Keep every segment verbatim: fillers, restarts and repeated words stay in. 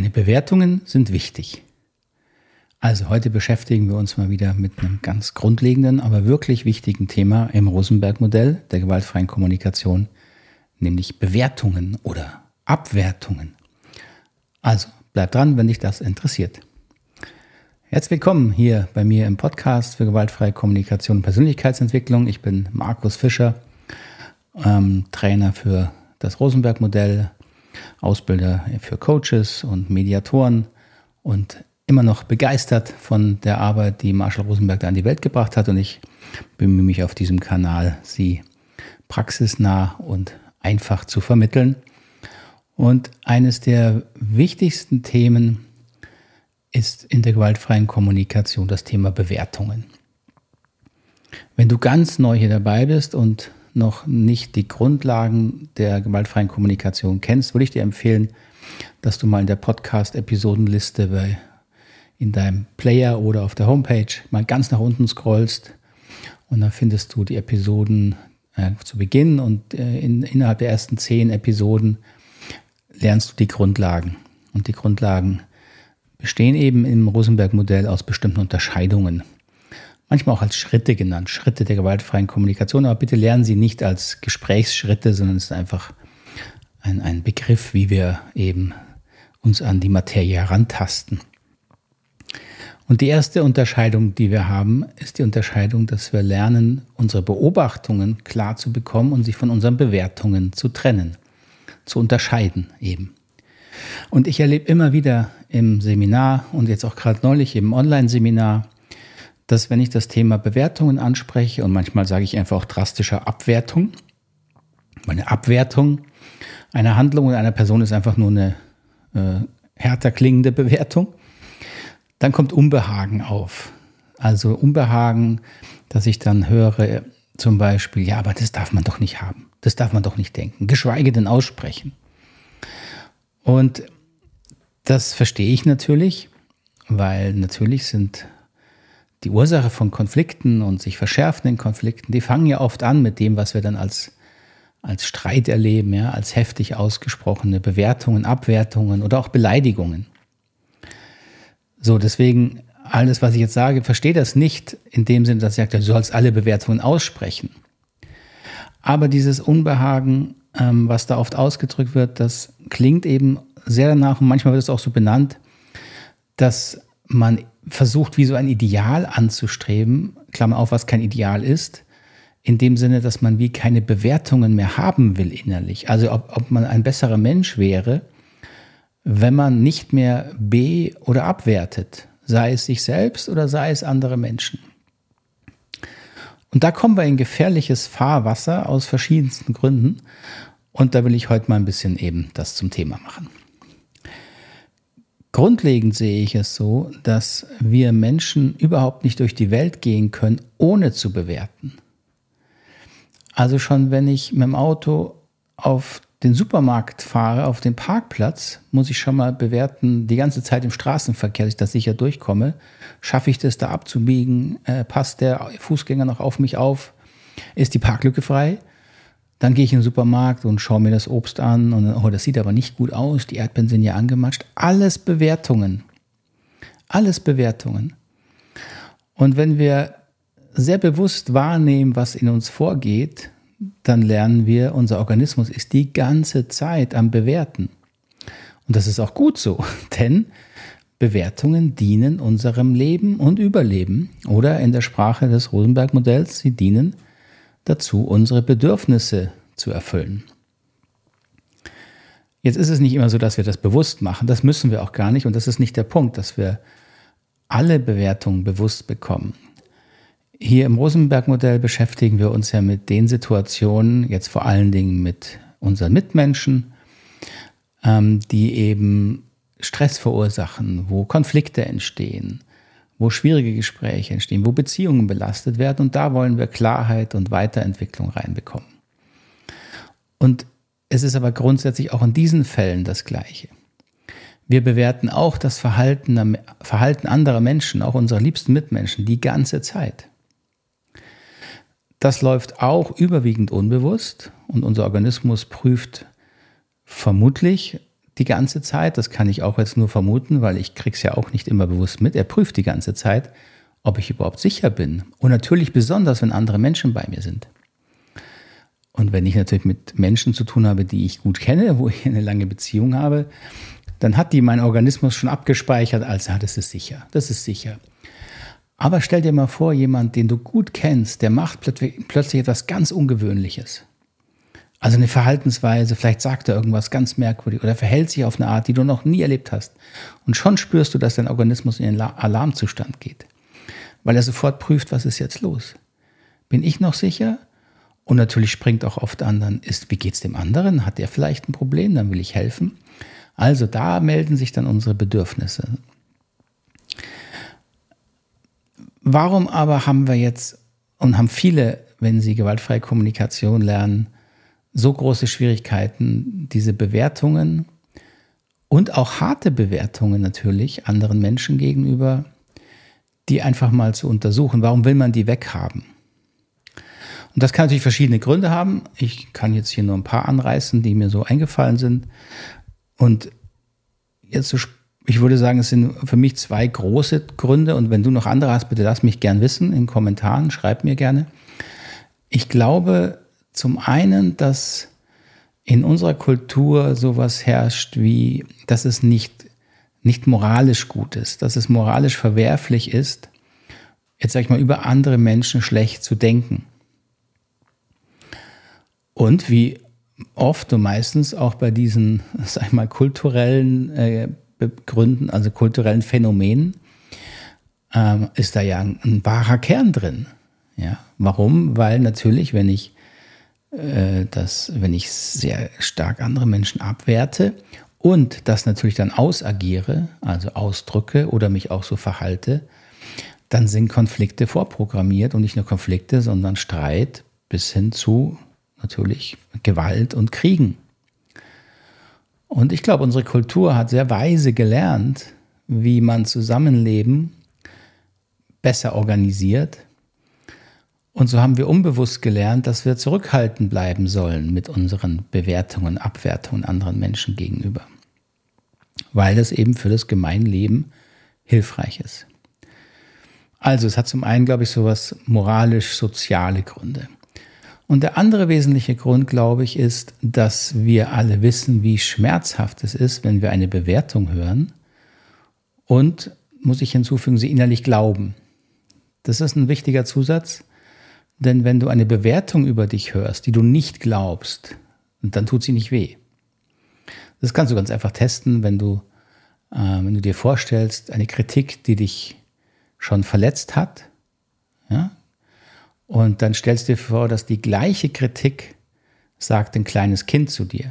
Deine Bewertungen sind wichtig. Also heute beschäftigen wir uns mal wieder mit einem ganz grundlegenden, aber wirklich wichtigen Thema im Rosenberg-Modell der gewaltfreien Kommunikation, nämlich Bewertungen oder Abwertungen. Also bleib dran, wenn dich das interessiert. Herzlich willkommen hier bei mir im Podcast für gewaltfreie Kommunikation und Persönlichkeitsentwicklung. Ich bin Markus Fischer, ähm, Trainer für das Rosenberg-Modell, Ausbilder für Coaches und Mediatoren und immer noch begeistert von der Arbeit, die Marshall Rosenberg da an die Welt gebracht hat. Und ich bemühe mich auf diesem Kanal, sie praxisnah und einfach zu vermitteln. Und eines der wichtigsten Themen ist in der gewaltfreien Kommunikation das Thema Bewertungen. Wenn du ganz neu hier dabei bist und noch nicht die Grundlagen der gewaltfreien Kommunikation kennst, würde ich dir empfehlen, dass du mal in der Podcast-Episodenliste bei, in deinem Player oder auf der Homepage mal ganz nach unten scrollst und dann findest du die Episoden äh, zu Beginn und äh, in, innerhalb der ersten zehn Episoden lernst du die Grundlagen. Und die Grundlagen bestehen eben im Rosenberg-Modell aus bestimmten Unterscheidungen. Manchmal auch als Schritte genannt, Schritte der gewaltfreien Kommunikation. Aber bitte lernen sie nicht als Gesprächsschritte, sondern es ist einfach ein, ein Begriff, wie wir eben uns an die Materie herantasten. Und die erste Unterscheidung, die wir haben, ist die Unterscheidung, dass wir lernen, unsere Beobachtungen klar zu bekommen und sich von unseren Bewertungen zu trennen, zu unterscheiden eben. Und ich erlebe immer wieder im Seminar und jetzt auch gerade neulich im Online-Seminar, dass wenn ich das Thema Bewertungen anspreche und manchmal sage ich einfach auch drastischer Abwertung, eine Abwertung einer Handlung oder einer Person ist einfach nur eine äh, härter klingende Bewertung, dann kommt Unbehagen auf. Also Unbehagen, dass ich dann höre zum Beispiel, ja, aber das darf man doch nicht haben, das darf man doch nicht denken, geschweige denn aussprechen. Und das verstehe ich natürlich, weil natürlich sind die Ursache von Konflikten und sich verschärfenden Konflikten, die fangen ja oft an mit dem, was wir dann als, als Streit erleben, ja, als heftig ausgesprochene Bewertungen, Abwertungen oder auch Beleidigungen. So, deswegen, alles, was ich jetzt sage, verstehe das nicht in dem Sinne, dass ich sage, du sollst alle Bewertungen aussprechen. Aber dieses Unbehagen, ähm, was da oft ausgedrückt wird, das klingt eben sehr danach, und manchmal wird es auch so benannt, dass man versucht, wie so ein Ideal anzustreben, Klammer auf, was kein Ideal ist, in dem Sinne, dass man wie keine Bewertungen mehr haben will innerlich. Also ob, ob man ein besserer Mensch wäre, wenn man nicht mehr be- oder abwertet, sei es sich selbst oder sei es andere Menschen. Und da kommen wir in gefährliches Fahrwasser aus verschiedensten Gründen. Und da will ich heute mal ein bisschen eben das zum Thema machen. Grundlegend sehe ich es so, dass wir Menschen überhaupt nicht durch die Welt gehen können, ohne zu bewerten. Also schon wenn ich mit dem Auto auf den Supermarkt fahre, auf den Parkplatz, muss ich schon mal bewerten, die ganze Zeit im Straßenverkehr, dass ich da sicher durchkomme. Schaffe ich das da abzubiegen? Äh, passt der Fußgänger noch auf mich auf? Ist die Parklücke frei? Dann gehe ich in den Supermarkt und schaue mir das Obst an und dann, oh, das sieht aber nicht gut aus, die Erdbeeren sind ja angematscht. Alles Bewertungen. Alles Bewertungen. Und wenn wir sehr bewusst wahrnehmen, was in uns vorgeht, dann lernen wir, unser Organismus ist die ganze Zeit am Bewerten. Und das ist auch gut so, denn Bewertungen dienen unserem Leben und Überleben. Oder in der Sprache des Rosenberg-Modells, sie dienen dazu, unsere Bedürfnisse zu erfüllen. Jetzt ist es nicht immer so, dass wir das bewusst machen. Das müssen wir auch gar nicht. Und das ist nicht der Punkt, dass wir alle Bewertungen bewusst bekommen. Hier im Rosenberg-Modell beschäftigen wir uns ja mit den Situationen, jetzt vor allen Dingen mit unseren Mitmenschen, ähm, die eben Stress verursachen, wo Konflikte entstehen, wo schwierige Gespräche entstehen, wo Beziehungen belastet werden. Und da wollen wir Klarheit und Weiterentwicklung reinbekommen. Und es ist aber grundsätzlich auch in diesen Fällen das Gleiche. Wir bewerten auch das Verhalten, Verhalten anderer Menschen, auch unserer liebsten Mitmenschen, die ganze Zeit. Das läuft auch überwiegend unbewusst und unser Organismus prüft vermutlich die ganze Zeit, das kann ich auch jetzt nur vermuten, weil ich kriege es ja auch nicht immer bewusst mit, er prüft die ganze Zeit, ob ich überhaupt sicher bin. Und natürlich besonders, wenn andere Menschen bei mir sind. Und wenn ich natürlich mit Menschen zu tun habe, die ich gut kenne, wo ich eine lange Beziehung habe, dann hat die mein Organismus schon abgespeichert als, ja, das ist sicher, das ist sicher. Aber stell dir mal vor, jemand, den du gut kennst, der macht plötzlich etwas ganz Ungewöhnliches. Also eine Verhaltensweise, vielleicht sagt er irgendwas ganz merkwürdig oder verhält sich auf eine Art, die du noch nie erlebt hast. Und schon spürst du, dass dein Organismus in den Alarmzustand geht. Weil er sofort prüft, was ist jetzt los? Bin ich noch sicher? Und natürlich springt auch oft an, dann ist, wie geht's dem anderen? Hat der vielleicht ein Problem? Dann will ich helfen. Also da melden sich dann unsere Bedürfnisse. Warum aber haben wir jetzt und haben viele, wenn sie gewaltfreie Kommunikation lernen, so große Schwierigkeiten, diese Bewertungen und auch harte Bewertungen natürlich anderen Menschen gegenüber, die einfach mal zu untersuchen. Warum will man die weghaben? Und das kann natürlich verschiedene Gründe haben. Ich kann jetzt hier nur ein paar anreißen, die mir so eingefallen sind. Und jetzt so, ich würde sagen, es sind für mich zwei große Gründe. Und wenn du noch andere hast, bitte lass mich gern wissen in Kommentaren, schreib mir gerne. Ich glaube, zum einen, dass in unserer Kultur sowas herrscht wie, dass es nicht, nicht moralisch gut ist, dass es moralisch verwerflich ist, jetzt sag ich mal, über andere Menschen schlecht zu denken. Und wie oft und meistens auch bei diesen, sag ich mal, kulturellen äh, Gründen, also kulturellen Phänomenen, ähm, ist da ja ein, ein wahrer Kern drin. Ja, warum? Weil natürlich, wenn ich dass wenn ich sehr stark andere Menschen abwerte und das natürlich dann ausagiere, also ausdrücke oder mich auch so verhalte, dann sind Konflikte vorprogrammiert und nicht nur Konflikte, sondern Streit bis hin zu natürlich Gewalt und Kriegen. Und ich glaube, unsere Kultur hat sehr weise gelernt, wie man Zusammenleben besser organisiert. Und so haben wir unbewusst gelernt, dass wir zurückhaltend bleiben sollen mit unseren Bewertungen, Abwertungen anderen Menschen gegenüber. Weil das eben für das Gemeinleben hilfreich ist. Also es hat zum einen, glaube ich, sowas moralisch-soziale Gründe. Und der andere wesentliche Grund, glaube ich, ist, dass wir alle wissen, wie schmerzhaft es ist, wenn wir eine Bewertung hören und, muss ich hinzufügen, sie innerlich glauben. Das ist ein wichtiger Zusatz. Denn wenn du eine Bewertung über dich hörst, die du nicht glaubst, dann tut sie nicht weh. Das kannst du ganz einfach testen, wenn du, äh, wenn du dir vorstellst, eine Kritik, die dich schon verletzt hat, ja, und dann stellst du dir vor, dass die gleiche Kritik sagt ein kleines Kind zu dir.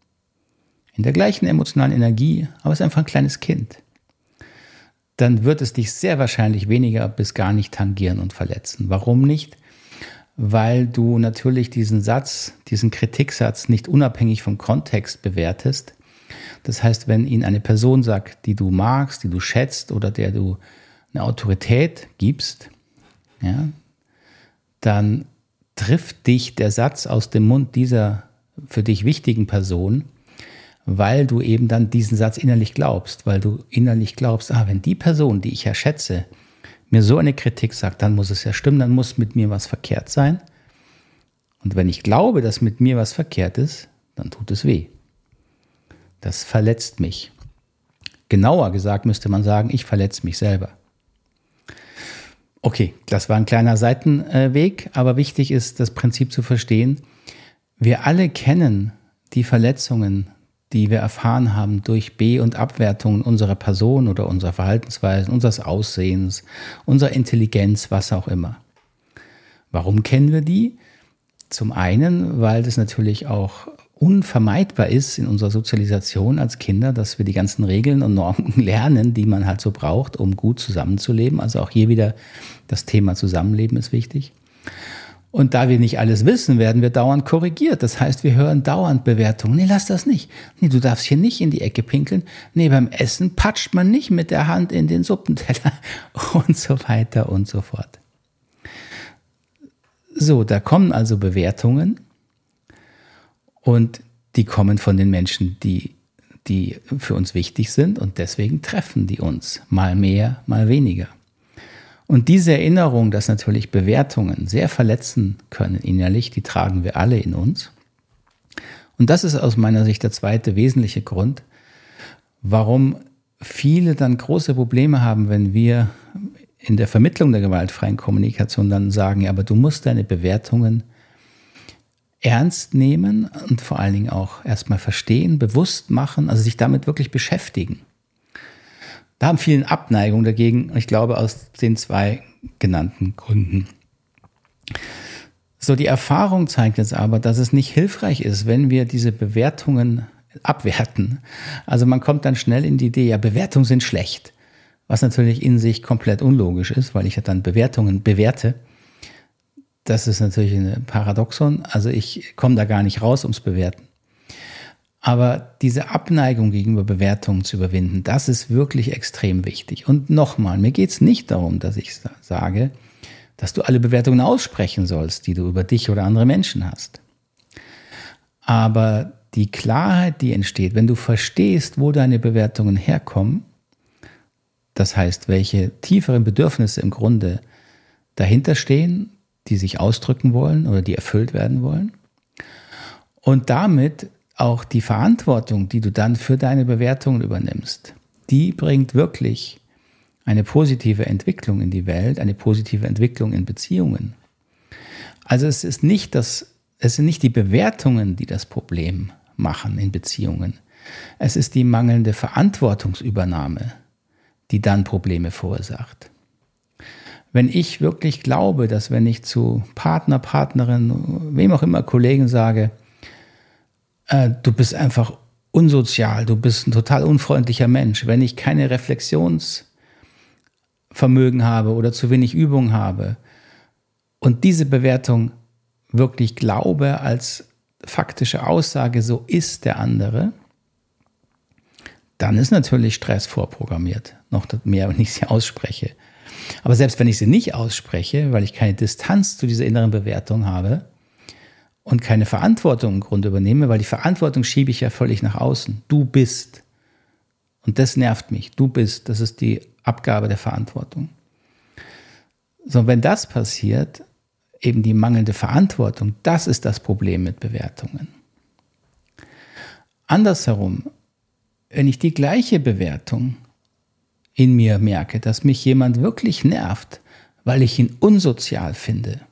In der gleichen emotionalen Energie, aber es ist einfach ein kleines Kind. Dann wird es dich sehr wahrscheinlich weniger bis gar nicht tangieren und verletzen. Warum nicht? Weil du natürlich diesen Satz, diesen Kritiksatz nicht unabhängig vom Kontext bewertest. Das heißt, wenn ihn eine Person sagt, die du magst, die du schätzt oder der du eine Autorität gibst, ja, dann trifft dich der Satz aus dem Mund dieser für dich wichtigen Person, weil du eben dann diesen Satz innerlich glaubst, weil du innerlich glaubst, ah, wenn die Person, die ich ja schätze, mir so eine Kritik sagt, dann muss es ja stimmen, dann muss mit mir was verkehrt sein. Und wenn ich glaube, dass mit mir was verkehrt ist, dann tut es weh. Das verletzt mich. Genauer gesagt müsste man sagen, ich verletze mich selber. Okay, das war ein kleiner Seitenweg, aber wichtig ist, das Prinzip zu verstehen. Wir alle kennen die Verletzungen, die wir erfahren haben durch Be- und Abwertungen unserer Person oder unserer Verhaltensweisen, unseres Aussehens, unserer Intelligenz, was auch immer. Warum kennen wir die? Zum einen, weil das natürlich auch unvermeidbar ist in unserer Sozialisation als Kinder, dass wir die ganzen Regeln und Normen lernen, die man halt so braucht, um gut zusammenzuleben. Also auch hier wieder das Thema Zusammenleben ist wichtig. Und da wir nicht alles wissen, werden wir dauernd korrigiert. Das heißt, wir hören dauernd Bewertungen. Nee, lass das nicht. Nee, du darfst hier nicht in die Ecke pinkeln. Nee, beim Essen patscht man nicht mit der Hand in den Suppenteller und so weiter und so fort. So, da kommen also Bewertungen und die kommen von den Menschen, die die für uns wichtig sind und deswegen treffen die uns, mal mehr, mal weniger. Und diese Erinnerung, dass natürlich Bewertungen sehr verletzen können innerlich, die tragen wir alle in uns. Und das ist aus meiner Sicht der zweite wesentliche Grund, warum viele dann große Probleme haben, wenn wir in der Vermittlung der gewaltfreien Kommunikation dann sagen, ja, aber du musst deine Bewertungen ernst nehmen und vor allen Dingen auch erstmal verstehen, bewusst machen, also sich damit wirklich beschäftigen. Da haben viele eine Abneigung dagegen, ich glaube aus den zwei genannten Gründen. So, die Erfahrung zeigt jetzt aber, dass es nicht hilfreich ist, wenn wir diese Bewertungen abwerten. Also man kommt dann schnell in die Idee, ja, Bewertungen sind schlecht, was natürlich in sich komplett unlogisch ist, weil ich ja dann Bewertungen bewerte. Das ist natürlich ein Paradoxon, also ich komme da gar nicht raus ums Bewerten. Aber diese Abneigung gegenüber Bewertungen zu überwinden, das ist wirklich extrem wichtig. Und nochmal, mir geht es nicht darum, dass ich sage, dass du alle Bewertungen aussprechen sollst, die du über dich oder andere Menschen hast. Aber die Klarheit, die entsteht, wenn du verstehst, wo deine Bewertungen herkommen, das heißt, welche tieferen Bedürfnisse im Grunde dahinter stehen, die sich ausdrücken wollen oder die erfüllt werden wollen. Und damit auch die Verantwortung, die du dann für deine Bewertungen übernimmst, die bringt wirklich eine positive Entwicklung in die Welt, eine positive Entwicklung in Beziehungen. Also es ist nicht das, es sind nicht die Bewertungen, die das Problem machen in Beziehungen. Es ist die mangelnde Verantwortungsübernahme, die dann Probleme verursacht. Wenn ich wirklich glaube, dass wenn ich zu Partner, Partnerin, wem auch immer, Kollegen sage, äh, du bist einfach unsozial, du bist ein total unfreundlicher Mensch, wenn ich keine Reflexionsvermögen habe oder zu wenig Übung habe und diese Bewertung wirklich glaube als faktische Aussage, so ist der andere, dann ist natürlich Stress vorprogrammiert, noch mehr, wenn ich sie ausspreche. Aber selbst wenn ich sie nicht ausspreche, weil ich keine Distanz zu dieser inneren Bewertung habe und keine Verantwortung im Grunde übernehme, weil die Verantwortung schiebe ich ja völlig nach außen. Du bist. Und das nervt mich. Du bist. Das ist die Abgabe der Verantwortung. So, wenn das passiert, eben die mangelnde Verantwortung, das ist das Problem mit Bewertungen. Andersherum, wenn ich die gleiche Bewertung in mir merke, dass mich jemand wirklich nervt, weil ich ihn unsozial finde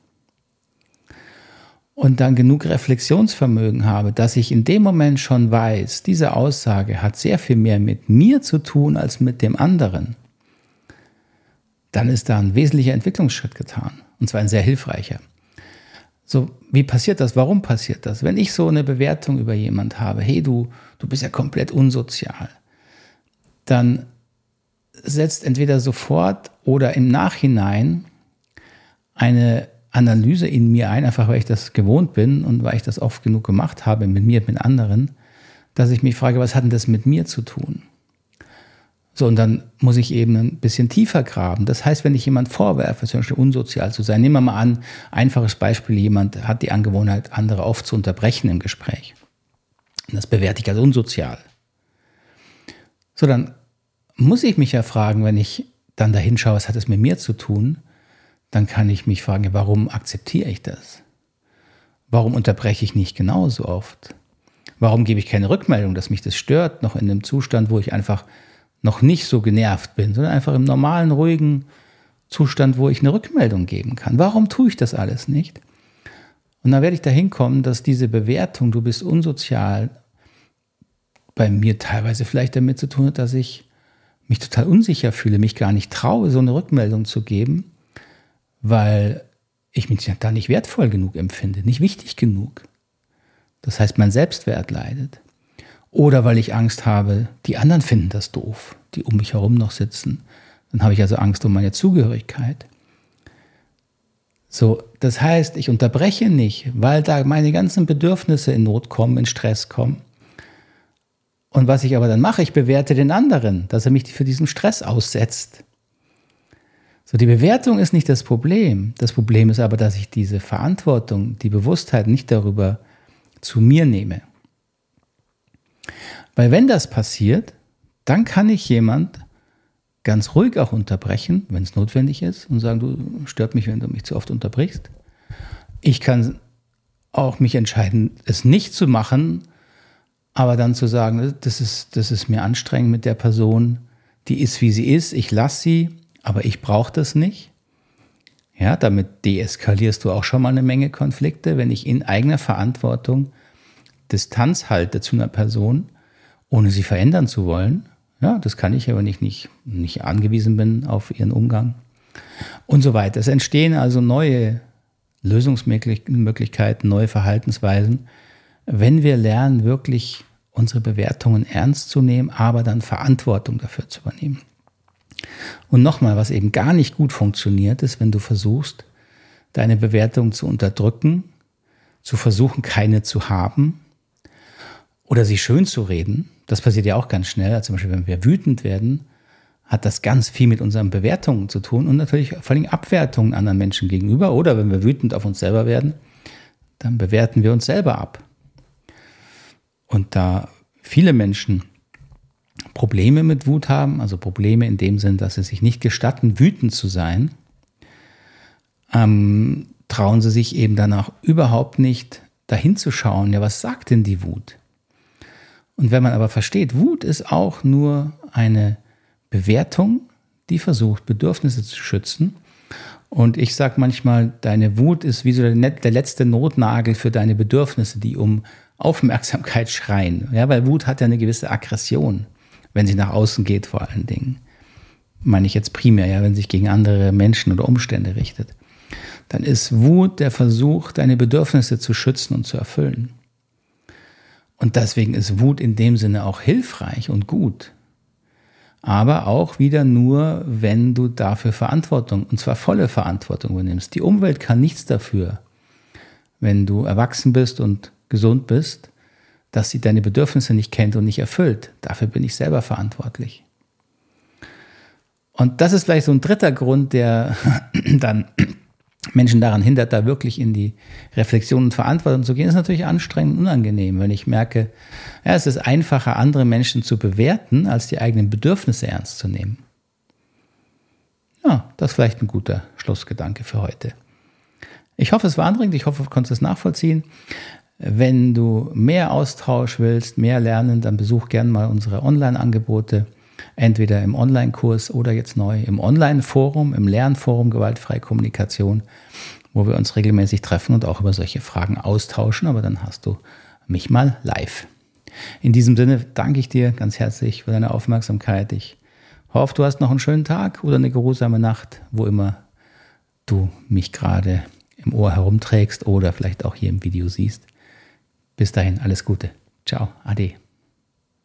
und dann genug Reflexionsvermögen habe, dass ich in dem Moment schon weiß, diese Aussage hat sehr viel mehr mit mir zu tun als mit dem anderen, dann ist da ein wesentlicher Entwicklungsschritt getan, und zwar ein sehr hilfreicher. So, wie passiert das? Warum passiert das? Wenn ich so eine Bewertung über jemand habe, hey, du, du bist ja komplett unsozial, dann setzt entweder sofort oder im Nachhinein eine Analyse in mir ein, einfach weil ich das gewohnt bin und weil ich das oft genug gemacht habe mit mir, mit anderen, dass ich mich frage, was hat denn das mit mir zu tun? So, und dann muss ich eben ein bisschen tiefer graben. Das heißt, wenn ich jemand vorwerfe, zum Beispiel unsozial zu sein, nehmen wir mal an, einfaches Beispiel, jemand hat die Angewohnheit, andere oft zu unterbrechen im Gespräch. Und das bewerte ich als unsozial. So, dann muss ich mich ja fragen, wenn ich dann dahin schaue, was hat es mit mir zu tun, dann kann ich mich fragen, warum akzeptiere ich das? Warum unterbreche ich nicht genauso oft? Warum gebe ich keine Rückmeldung, dass mich das stört, noch in einem Zustand, wo ich einfach noch nicht so genervt bin, sondern einfach im normalen, ruhigen Zustand, wo ich eine Rückmeldung geben kann. Warum tue ich das alles nicht? Und dann werde ich dahin kommen, dass diese Bewertung, du bist unsozial, bei mir teilweise vielleicht damit zu tun hat, dass ich mich total unsicher fühle, mich gar nicht traue, so eine Rückmeldung zu geben, weil ich mich da nicht wertvoll genug empfinde, nicht wichtig genug. Das heißt, mein Selbstwert leidet. Oder weil ich Angst habe, die anderen finden das doof, die um mich herum noch sitzen. Dann habe ich also Angst um meine Zugehörigkeit. So, das heißt, ich unterbreche nicht, weil da meine ganzen Bedürfnisse in Not kommen, in Stress kommen. Und was ich aber dann mache, ich bewerte den anderen, dass er mich für diesen Stress aussetzt. So, die Bewertung ist nicht das Problem. Das Problem ist aber, dass ich diese Verantwortung, die Bewusstheit nicht darüber zu mir nehme. Weil wenn das passiert, dann kann ich jemand ganz ruhig auch unterbrechen, wenn es notwendig ist, und sagen, du stört mich, wenn du mich zu oft unterbrichst. Ich kann auch mich entscheiden, es nicht zu machen, aber dann zu sagen, das ist, das ist mir anstrengend mit der Person, die ist, wie sie ist, ich lasse sie, aber ich brauche das nicht. Ja, damit deeskalierst du auch schon mal eine Menge Konflikte, wenn ich in eigener Verantwortung Distanz halte zu einer Person, ohne sie verändern zu wollen. Ja, das kann ich ja, wenn ich nicht, nicht angewiesen bin auf ihren Umgang und so weiter. Es entstehen also neue Lösungsmöglichkeiten, neue Verhaltensweisen, wenn wir lernen, wirklich unsere Bewertungen ernst zu nehmen, aber dann Verantwortung dafür zu übernehmen. Und nochmal, was eben gar nicht gut funktioniert, ist, wenn du versuchst, deine Bewertung zu unterdrücken, zu versuchen, keine zu haben oder sie schön zu reden. Das passiert ja auch ganz schnell. Also zum Beispiel, wenn wir wütend werden, hat das ganz viel mit unseren Bewertungen zu tun und natürlich vor allem Abwertungen anderen Menschen gegenüber. Oder wenn wir wütend auf uns selber werden, dann bewerten wir uns selber ab. Und da viele Menschen Probleme mit Wut haben, also Probleme in dem Sinn, dass sie sich nicht gestatten, wütend zu sein, ähm, trauen sie sich eben dann auch überhaupt nicht dahin zu schauen, ja, was sagt denn die Wut? Und wenn man aber versteht, Wut ist auch nur eine Bewertung, die versucht, Bedürfnisse zu schützen. Und ich sage manchmal, deine Wut ist wie so der, der letzte Notnagel für deine Bedürfnisse, die um Aufmerksamkeit schreien. Ja, weil Wut hat ja eine gewisse Aggression, wenn sie nach außen geht vor allen Dingen. Meine ich jetzt primär, ja, wenn sie sich gegen andere Menschen oder Umstände richtet. Dann ist Wut der Versuch, deine Bedürfnisse zu schützen und zu erfüllen. Und deswegen ist Wut in dem Sinne auch hilfreich und gut. Aber auch wieder nur, wenn du dafür Verantwortung, und zwar volle Verantwortung übernimmst. Die Umwelt kann nichts dafür, wenn du erwachsen bist und gesund bist, dass sie deine Bedürfnisse nicht kennt und nicht erfüllt. Dafür bin ich selber verantwortlich. Und das ist vielleicht so ein dritter Grund, der dann Menschen daran hindert, da wirklich in die Reflexion und Verantwortung zu gehen. Das ist natürlich anstrengend und unangenehm, wenn ich merke, ja, es ist einfacher, andere Menschen zu bewerten, als die eigenen Bedürfnisse ernst zu nehmen. Ja, das ist vielleicht ein guter Schlussgedanke für heute. Ich hoffe, es war anregend, ich hoffe, du konntest es nachvollziehen. Wenn du mehr Austausch willst, mehr lernen, dann besuch gerne mal unsere Online-Angebote, entweder im Online-Kurs oder jetzt neu im Online-Forum, im Lernforum Gewaltfreie Kommunikation, wo wir uns regelmäßig treffen und auch über solche Fragen austauschen, aber dann hast du mich mal live. In diesem Sinne danke ich dir ganz herzlich für deine Aufmerksamkeit. Ich hoffe, du hast noch einen schönen Tag oder eine geruhsame Nacht, wo immer du mich gerade im Ohr herumträgst oder vielleicht auch hier im Video siehst. Bis dahin, alles Gute. Ciao, ade.